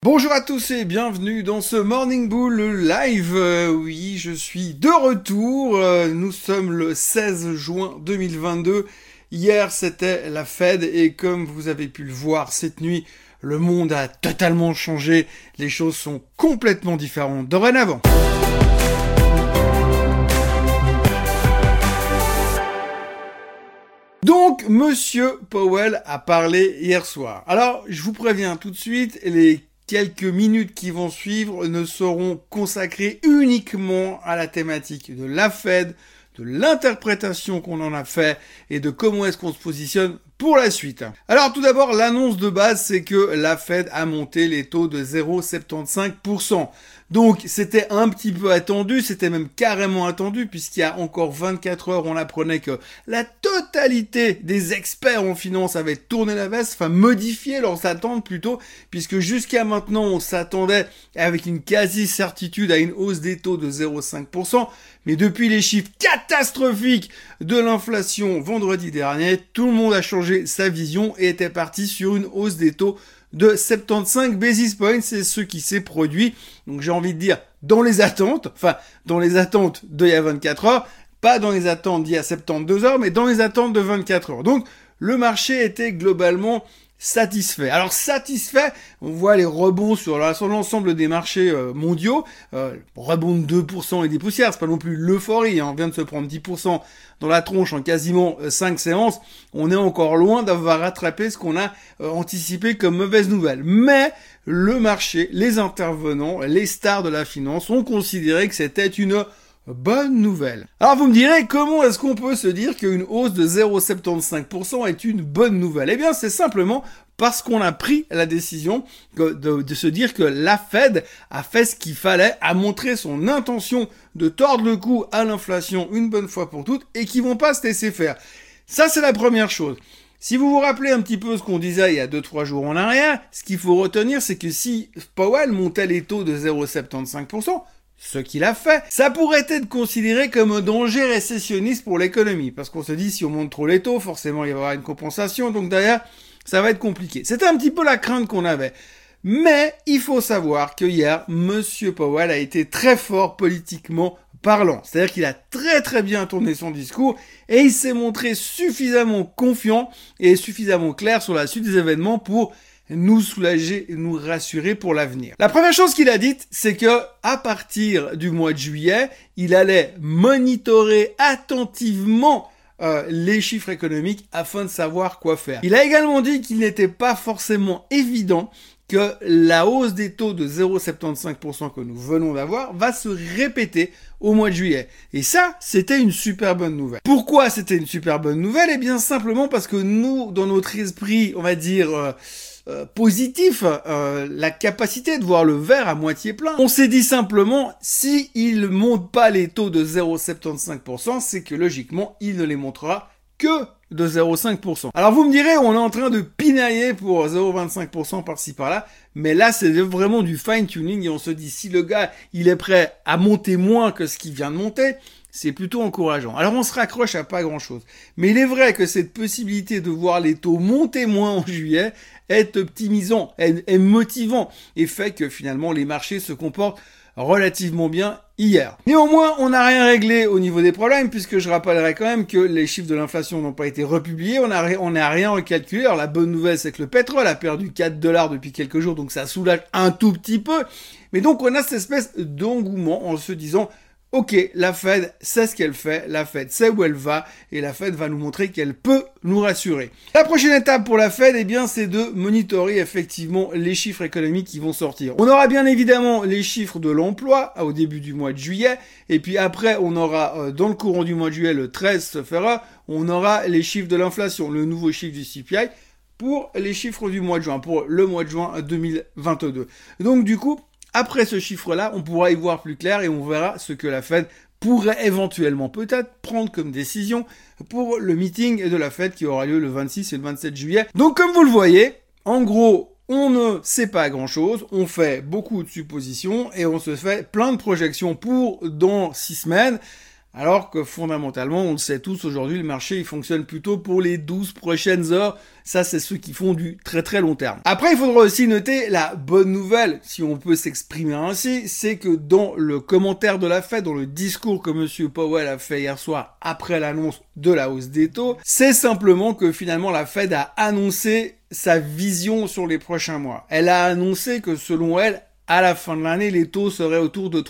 Bonjour à tous et bienvenue dans ce Morning Bull Live. Oui, je suis de retour. Nous sommes le 16 juin 2022. Hier, c'était la Fed et comme vous avez pu le voir cette nuit, le monde a totalement changé. Les choses sont complètement différentes dorénavant. Donc, Monsieur Powell a parlé hier soir. Alors, je vous préviens tout de suite, les quelques minutes qui vont suivre ne seront consacrées uniquement à la thématique de la Fed, de l'interprétation qu'on en a fait et de comment est-ce qu'on se positionne pour la suite. Alors tout d'abord, l'annonce de base, c'est que la Fed a monté les taux de 0,75%. Donc c'était un petit peu attendu, c'était même carrément attendu, puisqu'il y a encore 24 heures, on apprenait que la totalité des experts en finance avaient tourné la veste, enfin modifié leurs attentes plutôt, puisque jusqu'à maintenant on s'attendait avec une quasi-certitude à une hausse des taux de 0,5%, mais depuis les chiffres catastrophiques de l'inflation vendredi dernier, tout le monde a changé sa vision et était parti sur une hausse des taux de 75 basis points, c'est ce qui s'est produit. Donc j'ai envie de dire dans les attentes d'il y a 24 heures, pas dans les attentes d'il y a 72 heures, mais dans les attentes de 24 heures. Donc le marché était globalement satisfait. Alors satisfait, on voit les rebonds sur l'ensemble des marchés mondiaux, rebond de 2% et des poussières, c'est pas non plus l'euphorie, on vient de se prendre 10% dans la tronche en quasiment 5 séances, on est encore loin d'avoir rattrapé ce qu'on a anticipé comme mauvaise nouvelle. Mais le marché, les intervenants, les stars de la finance ont considéré que c'était une bonne nouvelle. Alors vous me direz, comment est-ce qu'on peut se dire qu'une hausse de 0,75% est une bonne nouvelle? Eh bien c'est simplement parce qu'on a pris la décision de se dire que la Fed a fait ce qu'il fallait, a montré son intention de tordre le cou à l'inflation une bonne fois pour toutes et qu'ils vont pas se laisser faire. Ça c'est la première chose. Si vous vous rappelez un petit peu ce qu'on disait il y a 2-3 jours en arrière, ce qu'il faut retenir c'est que si Powell montait les taux de 0,75%, ce qu'il a fait, ça pourrait être considéré comme un danger récessionniste pour l'économie, parce qu'on se dit si on monte trop les taux, forcément il va y avoir une compensation, donc derrière, ça va être compliqué. C'était un petit peu la crainte qu'on avait. Mais il faut savoir que hier, Monsieur Powell a été très fort politiquement parlant. C'est-à-dire qu'il a très très bien tourné son discours et il s'est montré suffisamment confiant et suffisamment clair sur la suite des événements pour nous soulager et nous rassurer pour l'avenir. La première chose qu'il a dite, c'est que à partir du mois de juillet, il allait monitorer attentivement les chiffres économiques afin de savoir quoi faire. Il a également dit qu'il n'était pas forcément évident que la hausse des taux de 0,75% que nous venons d'avoir va se répéter au mois de juillet. Et ça, c'était une super bonne nouvelle. Pourquoi c'était une super bonne nouvelle? Eh bien simplement parce que nous, dans notre esprit, on va dire positif, la capacité de voir le verre à moitié plein. On s'est dit simplement, si il monte pas les taux de 0,75%, c'est que logiquement, il ne les montera que de 0,5%. Alors vous me direz, on est en train de pinailler pour 0,25% par-ci par-là, mais là c'est vraiment du fine-tuning et on se dit, si le gars, il est prêt à monter moins que ce qu'il vient de monter, c'est plutôt encourageant. Alors on se raccroche à pas grand-chose. Mais il est vrai que cette possibilité de voir les taux monter moins en juillet est optimisant, est motivant et fait que finalement les marchés se comportent relativement bien hier. Néanmoins, on n'a rien réglé au niveau des problèmes puisque je rappellerai quand même que les chiffres de l'inflation n'ont pas été republiés, on n'a rien recalculé. Alors la bonne nouvelle, c'est que le pétrole a perdu 4 $ depuis quelques jours, donc ça soulage un tout petit peu. Mais donc on a cette espèce d'engouement en se disant, ok, la Fed sait ce qu'elle fait, la Fed sait où elle va, et la Fed va nous montrer qu'elle peut nous rassurer. La prochaine étape pour la Fed, eh bien, c'est de monitorer effectivement les chiffres économiques qui vont sortir. On aura bien évidemment les chiffres de l'emploi au début du mois de juillet, et puis après, on aura, dans le courant du mois de juillet, le 13 se fera, on aura les chiffres de l'inflation, le nouveau chiffre du CPI, pour les chiffres du mois de juin, pour le mois de juin 2022. Donc, du coup, après ce chiffre-là, on pourra y voir plus clair et on verra ce que la Fed pourrait éventuellement peut-être prendre comme décision pour le meeting de la Fed qui aura lieu le 26 et le 27 juillet. Donc comme vous le voyez, en gros, on ne sait pas grand-chose, on fait beaucoup de suppositions et on se fait plein de projections pour dans 6 semaines. Alors que fondamentalement, on le sait tous, aujourd'hui, le marché, il fonctionne plutôt pour les 12 prochaines heures. Ça, c'est ceux qui font du très très long terme. Après, il faudra aussi noter la bonne nouvelle, si on peut s'exprimer ainsi, c'est que dans le commentaire de la Fed, dans le discours que Monsieur Powell a fait hier soir après l'annonce de la hausse des taux, c'est simplement que finalement la Fed a annoncé sa vision sur les prochains mois. Elle a annoncé que selon elle, à la fin de l'année, les taux seraient autour de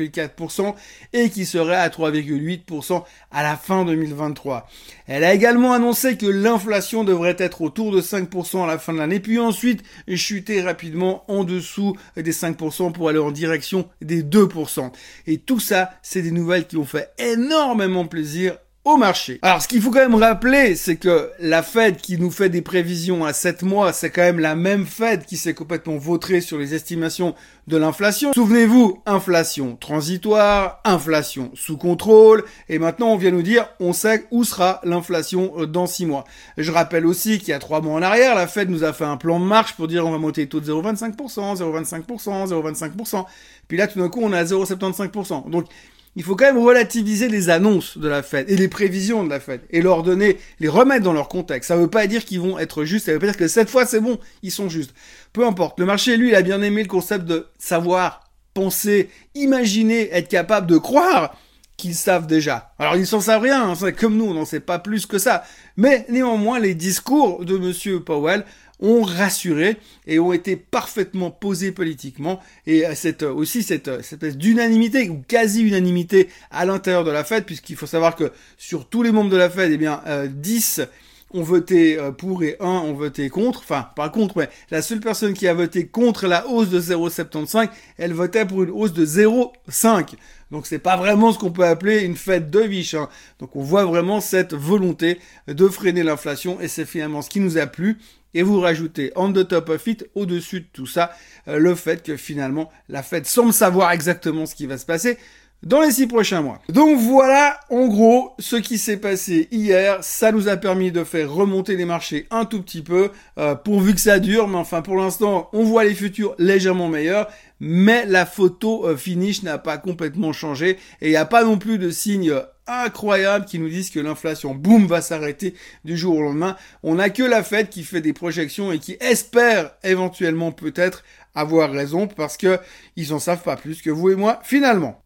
3,4% et qui seraient à 3,8% à la fin 2023. Elle a également annoncé que l'inflation devrait être autour de 5% à la fin de l'année, puis ensuite chuter rapidement en dessous des 5% pour aller en direction des 2%. Et tout ça, c'est des nouvelles qui ont fait énormément plaisir au marché. Alors, ce qu'il faut quand même rappeler, c'est que la Fed qui nous fait des prévisions à 7 mois, c'est quand même la même Fed qui s'est complètement vautrée sur les estimations de l'inflation. Souvenez-vous, inflation transitoire, inflation sous contrôle, et maintenant on vient nous dire, on sait où sera l'inflation dans 6 mois. Je rappelle aussi qu'il y a 3 mois en arrière, la Fed nous a fait un plan de marche pour dire on va monter les taux de 0,25%, 0,25%, 0,25%, puis là tout d'un coup on est à 0,75%. Donc, il faut quand même relativiser les annonces de la Fed et les prévisions de la Fed et leur donner, les remettre dans leur contexte. Ça veut pas dire qu'ils vont être justes, ça veut pas dire que cette fois c'est bon, ils sont justes. Peu importe. Le marché, lui, il a bien aimé le concept de savoir, penser, imaginer, être capable de croire qu'ils savent déjà. Alors ils s'en savent rien, hein, comme nous, on n'en sait pas plus que ça. Mais néanmoins, les discours de Monsieur Powell ont rassuré et ont été parfaitement posés politiquement, et cette espèce d'unanimité ou quasi-unanimité à l'intérieur de la Fed, puisqu'il faut savoir que sur tous les membres de la Fed, 10 ont voté pour et 1 ont voté contre, enfin pas contre, mais la seule personne qui a voté contre la hausse de 0,75, elle votait pour une hausse de 0,5. Donc c'est pas vraiment ce qu'on peut appeler une fête de viche, hein. Donc on voit vraiment cette volonté de freiner l'inflation, et c'est finalement ce qui nous a plu. Et vous rajoutez on the top of it, au-dessus de tout ça, le fait que finalement la Fed semble savoir exactement ce qui va se passer dans les 6 prochains mois. Donc voilà, en gros, ce qui s'est passé hier. Ça nous a permis de faire remonter les marchés un tout petit peu, pourvu que ça dure, mais enfin pour l'instant, on voit les futurs légèrement meilleurs, mais la photo finish n'a pas complètement changé, et il n'y a pas non plus de signes incroyables qui nous disent que l'inflation, boum, va s'arrêter du jour au lendemain. On n'a que la Fed qui fait des projections et qui espère éventuellement peut-être avoir raison, parce que ils en savent pas plus que vous et moi finalement.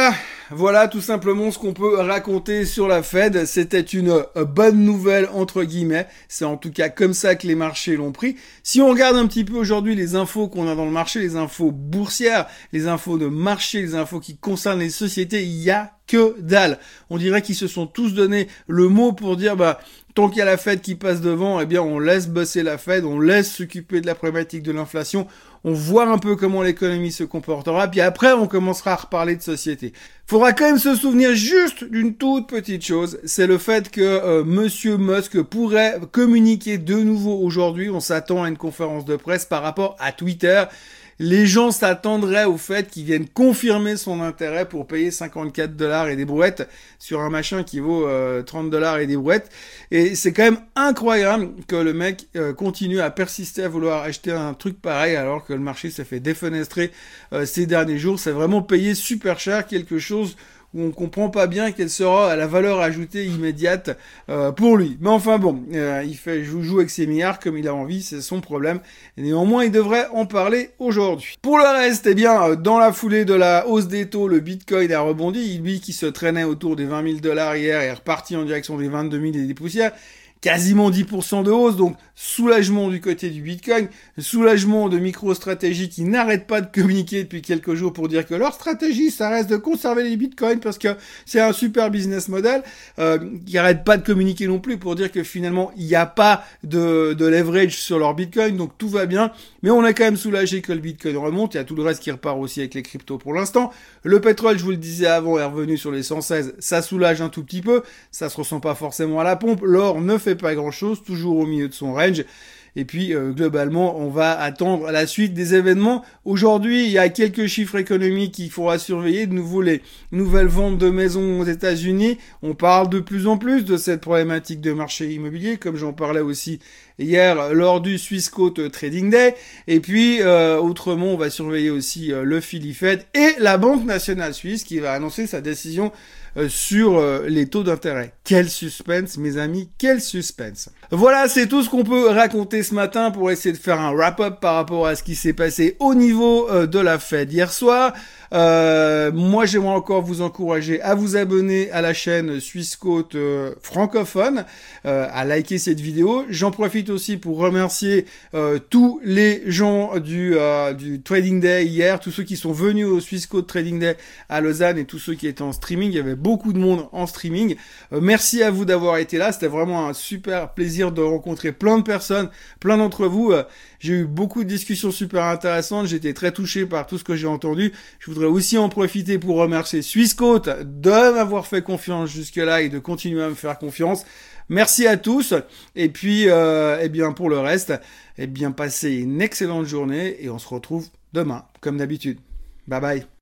Voilà tout simplement ce qu'on peut raconter sur la Fed. C'était une bonne nouvelle entre guillemets. C'est en tout cas comme ça que les marchés l'ont pris. Si on regarde un petit peu aujourd'hui les infos qu'on a dans le marché, les infos boursières, les infos de marché, les infos qui concernent les sociétés, il y a que dalle. On dirait qu'ils se sont tous donné le mot pour dire tant qu'il y a la Fed qui passe devant, eh bien on laisse bosser la Fed, on laisse s'occuper de la problématique de l'inflation, on voit un peu comment l'économie se comportera, puis après on commencera à reparler de société. Faudra quand même se souvenir juste d'une toute petite chose, c'est le fait que Monsieur Musk pourrait communiquer de nouveau aujourd'hui. On s'attend à une conférence de presse par rapport à Twitter. Les gens s'attendraient au fait qu'il vienne confirmer son intérêt pour payer $54 et des brouettes sur un machin qui vaut $30 et des brouettes. Et c'est quand même incroyable que le mec continue à persister à vouloir acheter un truc pareil alors que le marché s'est fait défenestrer ces derniers jours. C'est vraiment payé super cher, quelque chose où on comprend pas bien quelle sera la valeur ajoutée immédiate pour lui. Mais enfin bon, il joue avec ses milliards comme il a envie, c'est son problème. Et néanmoins, il devrait en parler aujourd'hui. Pour le reste, dans la foulée de la hausse des taux, le Bitcoin a rebondi. Lui qui se traînait autour des $20,000 hier est reparti en direction des 22 000 et des poussières. Quasiment 10% de hausse, donc soulagement du côté du Bitcoin, soulagement de MicroStrategy qui n'arrête pas de communiquer depuis quelques jours pour dire que leur stratégie, ça reste de conserver les Bitcoins parce que c'est un super business model, qui n'arrête pas de communiquer non plus pour dire que finalement, il n'y a pas de leverage sur leur Bitcoin, donc tout va bien, mais on est quand même soulagé que le Bitcoin remonte. Il y a tout le reste qui repart aussi avec les cryptos pour l'instant. Le pétrole, je vous le disais avant, est revenu sur les 116, ça soulage un tout petit peu, ça se ressent pas forcément à la pompe. L'or ne fait pas grand chose, toujours au milieu de son range. Et puis, globalement, on va attendre la suite des événements. Aujourd'hui, il y a quelques chiffres économiques qu'il faudra surveiller. De nouveau, les nouvelles ventes de maisons aux États-Unis. On parle de plus en plus de cette problématique de marché immobilier, comme j'en parlais aussi hier lors du Swissquote Trading Day. Et puis, autrement, on va surveiller aussi le Philly Fed et la Banque nationale suisse qui va annoncer sa décision sur les taux d'intérêt. Quel suspense, mes amis, quel suspense. Voilà, c'est tout ce qu'on peut raconter ce matin pour essayer de faire un wrap-up par rapport à ce qui s'est passé au niveau de la Fed hier soir. Moi, j'aimerais encore vous encourager à vous abonner à la chaîne Swissquote francophone, à liker cette vidéo. J'en profite aussi pour remercier tous les gens du Trading Day hier, tous ceux qui sont venus au Swissquote Trading Day à Lausanne et tous ceux qui étaient en streaming. Il y avait beaucoup de monde en streaming. Merci à vous d'avoir été là. C'était vraiment un super plaisir de rencontrer plein de personnes, plein d'entre vous. J'ai eu beaucoup de discussions super intéressantes. J'étais très touché par tout ce que j'ai entendu. Je voudrais aussi en profiter pour remercier Swissquote de m'avoir fait confiance jusque-là et de continuer à me faire confiance. Merci à tous. Et puis, eh bien, pour le reste, eh bien, passez une excellente journée et on se retrouve demain, comme d'habitude. Bye bye.